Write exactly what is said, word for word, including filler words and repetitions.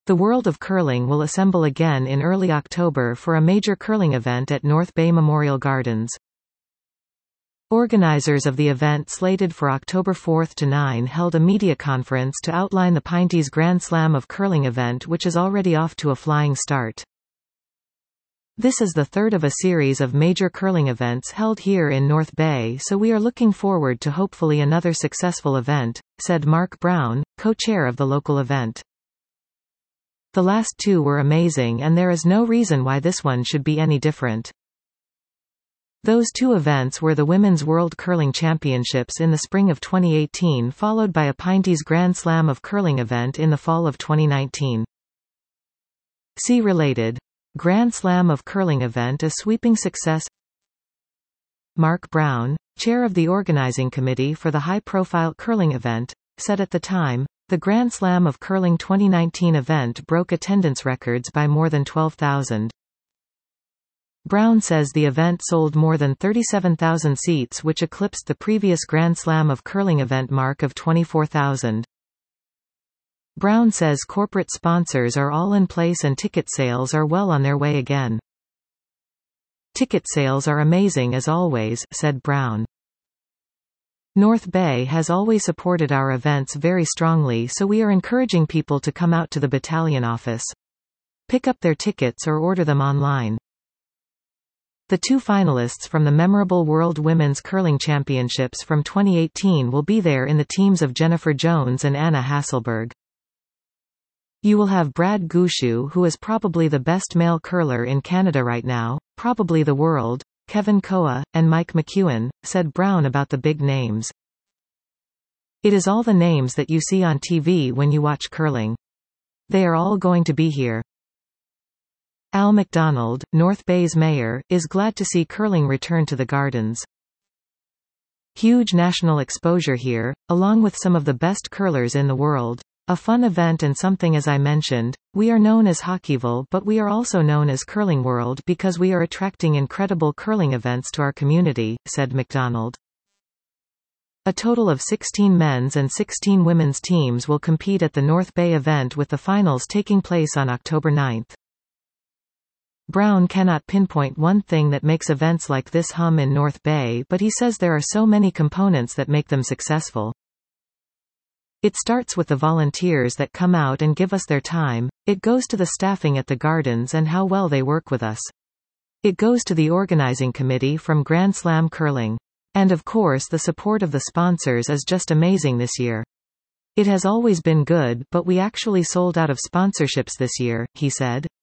The world of curling will assemble again in early October for a major curling event at North Bay Memorial Gardens. Organizers of the event, slated for October fourth to ninth, held a media conference to outline the Pinties Grand Slam of Curling event, which is already off to a flying start. This is the third of a series of major curling events held here in North Bay, so we are looking forward to hopefully another successful event, said Mark Brown, co-chair of the local event. The last two were amazing and there is no reason why this one should be any different. Those two events were the Women's World Curling Championships in the spring of twenty eighteen, followed by a Pinties Grand Slam of Curling event in the fall of twenty nineteen. See related. Grand Slam of Curling event a sweeping success. Mark Brown, chair of the organizing committee for the high-profile curling event, said at the time, the Grand Slam of Curling twenty nineteen event broke attendance records by more than twelve thousand. Brown says the event sold more than thirty-seven thousand seats, which eclipsed the previous Grand Slam of Curling event mark of twenty-four thousand. Brown says corporate sponsors are all in place and ticket sales are well on their way again. Ticket sales are amazing as always, said Brown. North Bay has always supported our events very strongly, so we are encouraging people to come out to the battalion office. Pick up their tickets or order them online. The two finalists from the memorable World Women's Curling Championships from twenty eighteen will be there in the teams of Jennifer Jones and Anna Hasselberg. You will have Brad Gushue, who is probably the best male curler in Canada right now, probably the world, Kevin Koa, and Mike McEwen, said Brown about the big names. It is all the names that you see on T V when you watch curling. They are all going to be here. Al McDonald, North Bay's mayor, is glad to see curling return to the Gardens. Huge national exposure here, along with some of the best curlers in the world. A fun event and something. As I mentioned, we are known as Hockeyville, but we are also known as Curling World because we are attracting incredible curling events to our community, said McDonald. A total of sixteen men's and sixteen women's teams will compete at the North Bay event, with the finals taking place on October ninth. Brown cannot pinpoint one thing that makes events like this hum in North Bay, but he says there are so many components that make them successful. It starts with the volunteers that come out and give us their time, it goes to the staffing at the Gardens and how well they work with us. It goes to the organizing committee from Grand Slam Curling. And of course the support of the sponsors is just amazing this year. It has always been good, but we actually sold out of sponsorships this year, he said.